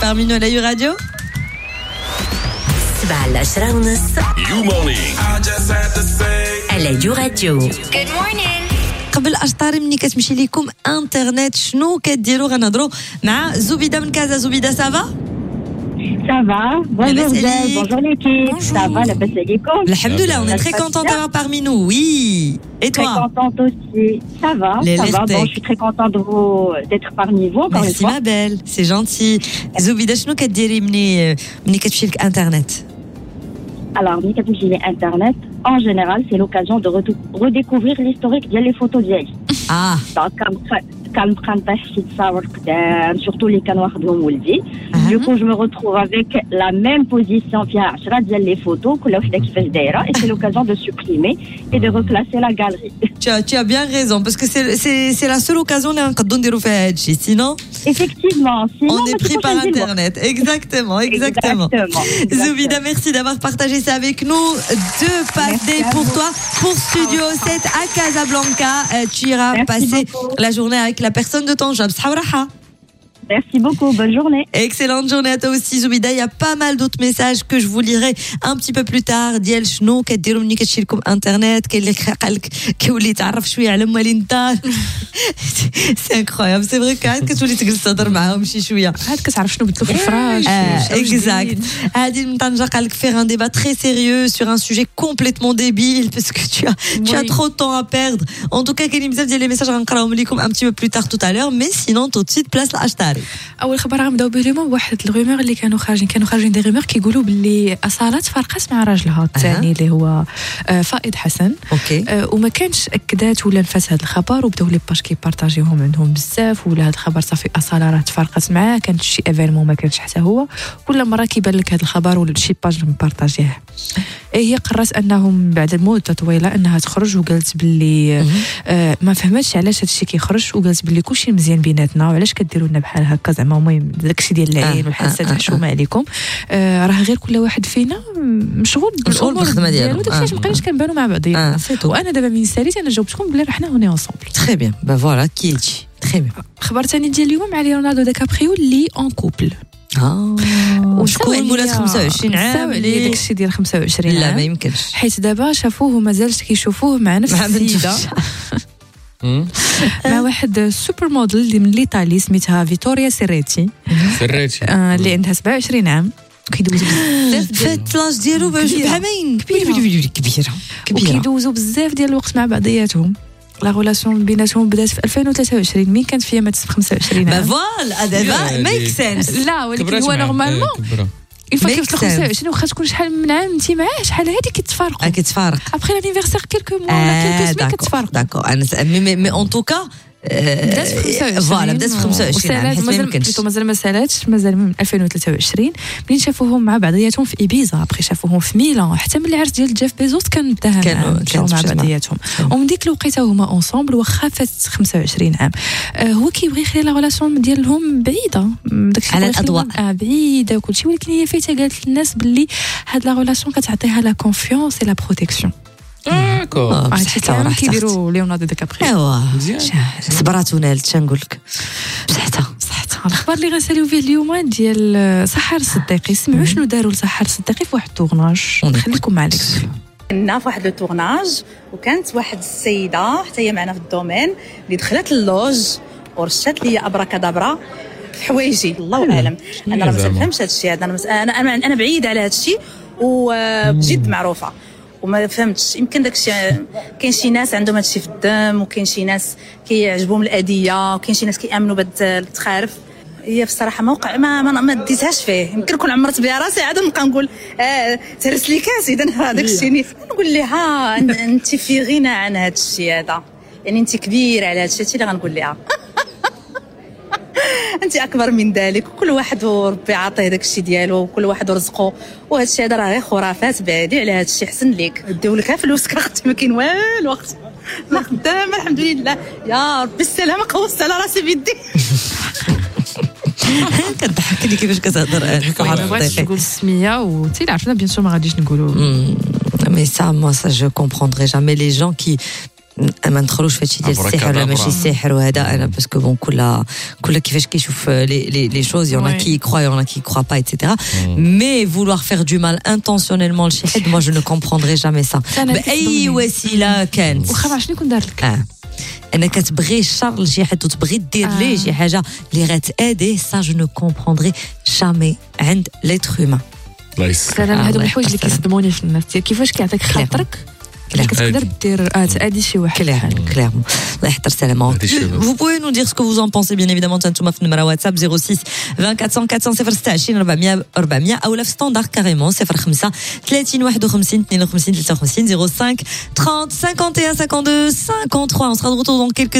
parmi nous à la Radio. 7:10 You morning. على راديو. Good morning. قبل أشطار مني كتمشي لكم انترنت شنو كديروا غنهضروا مع زبيده من كازا. زبيده سافا Ça va, bonjour Jay, bonjour l'équipe, ça va, la passe alaikum. Alhamdoulilah, on est très content d'avoir parmi nous, oui. Et toi? Très contente aussi, ça va, bon, je suis très contente d'être parmi vous encore une fois. Merci ma belle, c'est gentil. Zoubida, شنو كديري مني كتمشي لك انترنت؟ Alors, ملي كتمشي للانترنت, en général, c'est l'occasion de redécouvrir l'historique ديال les photos ديالي. Ah. Donc, كنبقى نطيح شي تصاور قدام, surtout اللي كان واخدهم ولدي. Du coup, je me retrouve avec la même position فيها 10 ديال les photos, كل وحده كيفاش دايره, et c'est l'occasion de supprimer et de reclasser la galerie. Tu as bien raison, parce que c'est la seule occasion اللي نقدروا نديروا فيها هادشي, sinon Effectivement, sinon on est pris par internet. Exactement. Zoubida, merci d'avoir partagé ça avec nous. 2 pâtés pour toi pour Studio 7 à Casablanca. Tu iras passer la journée avec la personne de ton job. Saouraha. Merci beaucoup, bonne journée. Excellente journée à toi aussi Zoubida. Il y a pas mal d'autres messages que je vous lirai un petit peu plus tard. ديال شنو كديروا ملي كتمشي لكم انترنت, كاين اللي قالك كيولي يتعرف شويه على موالين الدار. سي انكرويابل, سي فري كاع كتولي تجلس تهضر معاهم شي شويه, عاد كتعرف شنو بدلو في الفراش. Exact. هادي من طنجة قالك faire un débat très sérieux sur un sujet complètement débile parce que tu as trop de temps à perdre. En tout cas كاينين بزاف ديال لي ميساج غنقراهم لكم un petit peu plus tard tout à l'heure, mais sinon tout de suite place l'Ashtari. اول خبر غنبداو به اليوم واحد الغومور اللي كانوا خارجين دي غومور كيقولوا باللي اصاله تفرقت مع راجلها الثاني اللي هو فائد حسن. وما كانش اكدات ولا نفات هذا الخبر, وبداو لي باج كيبارطاجيوهم عندهم بزاف, ولا هذا الخبر صافي اصاله راه تفرقت معاه, كانت شي ايفينمون ما كانش حتى هو, كل مره كيبان لك هذا الخبر ولا شي باج مبارطاجيه. هي قررت انهم بعد مده طويله انها تخرج, وقالت باللي ما فهمتش علاش هذا الشيء كيخرج, وقالت باللي كلشي مزيان بيناتنا, وعلاش كديروا لنا بحال هكا زعما المهم داكشي ديال العين والحسد حشومه عليكم. راه غير كل واحد فينا مشغول بالخدمه ديالو, داكشي ما بقيناش كنبانوا مع بعضينا. وانا دابا من ساليت انا جاوبتكم بلي حنا هوني اونصومبل. Très bien, ben voilà qui est dit. Très bien. خبر ثاني ديال اليوم مع ليوناردو دي كابريو اللي اون كوبل. وشكون مولات 25 عام اللي داكشي ديال 25 عام. لا ما يمكنش, حيت دابا شافوه ومازالش كيشوفوه مع نفس السيده مع واحد سوبر موديل اللي من ايطالي سميتها فيتوريا سيريتي اللي عندها 27 عام. كيدوزوا بزاف فات لاج ديالو باش بعامين كبيره وكيدوزوا بزاف ديال الوقت مع بعضياتهم. لا غولاسيون بيناتهم بدات في 2023 مين كانت فيها مات في 25 عام. فوالا دابا ميك سنس. لا ولكن هو نورمالمون الفا كيف 25 واخا تكون شحال من عام انت معاه, شحال هادي كيتفارقوا ابخي لانيفرسير كيلكو موا ولا كيلكو سمين كتفارقوا. داكور انا مي اون توكا بدات في 25 عام مازال ما سالاتش, مازال من 2023 منين شافوهم مع بعضياتهم في إيبيزا, ابخي شافوهم في ميلان, حتى من العرس ديال جيف بيزوس كانوا مع بعضياتهم, ومن ديك الوقيته هما اونصومبل واخا فات 25 عام. هو كيبغي يخلي لا غولاسيون ديالهم بعيده داكشي على الاضواء بعيده وكلشي, ولكن هي فايته قالت للناس باللي هاد لا غولاسيون كتعطيها لا كونفيونس اي لا بروتيكسيون. هادشي كامل كيديروا ليوناردو دي كابريو. صبرات ونالت شنقول لك صحتها. الخبر اللي غنساليو فيه اليوم ديال سحر الصديقي. سمعوا شنو داروا لسحر الصديقي في واحد التورناج, نخليكم مع ليكس. كنا في واحد التورناج وكانت واحد السيده حتى هي معنا في الدومين اللي دخلت اللوج ورشات لي ابراكادابرا في حوايجي. الله اعلم, انا ما تفهمش هذا الشيء هذا, انا بعيده على هذا الشيء وجد معروفه وما فهمتش. يمكن داكشي كاين شي ناس عندهم هادشي في الدم, وكاين شي ناس كيعجبهم الاديه, وكاين شي ناس كيامنوا بهاد التخارف. هي بصراحه موقع ما ديتهاش فيه. يمكن نكون عمرت بها راسي عاد نبقى نقول تهرس لي كاس اذا هذاك الشيء نقول لها انت في غنى عن هذا الشيء هذا, يعني انت كبيره على هذا الشيء اللي غنقول لها انت اكبر من ذلك, وكل واحد وربي عاطيه داك الشيء ديالو, وكل واحد ورزقه, وهذا الشيء هذا راه غير خرافات. بعدي على هذا الشيء, حسن ليك ديو لك فلوسك اختي, ما كاين والو اختي, انا خدامه الحمد لله يا ربي السلامه, قوست على راسي بيدي. كتضحك لي كيفاش كتهضر. بغيت نقول السميه وتي عرفنا بيان سور ما غاديش نقولوا mais ça je comprendrai jamais les gens qui ما ندخلوش في هادشي ديال السحر ولا ماشي السحر وهذا انا باسكو بون كل كيفاش كيشوف les choses il y en a qui y croient il y en a qui y croient pas etc. Mais vouloir faire du mal intentionnellement لشي حد moi je ne comprendrai jamais ça باي وسيله كانت واخا شنو يكون دار لك انك كتبغي الشر لشي حد وتبغي دير ليه شي حاجه اللي غتاديه ça je ne comprendrai jamais عند l'être humain. انا هادو الحوايج اللي كيصدموني في الناس كيفاش كيعطيك خاطرك كتقدر دير تادي شي واحد clairement الله يحضر سلامه. Vous pouvez nous dire ce que vous en pensez bien évidemment تنتوما في النمره واتساب 06 20 400 426 400 او في ستاندard carrément 05 30 51 52 53 05 30 51 52 53. On sera de retour dans quelques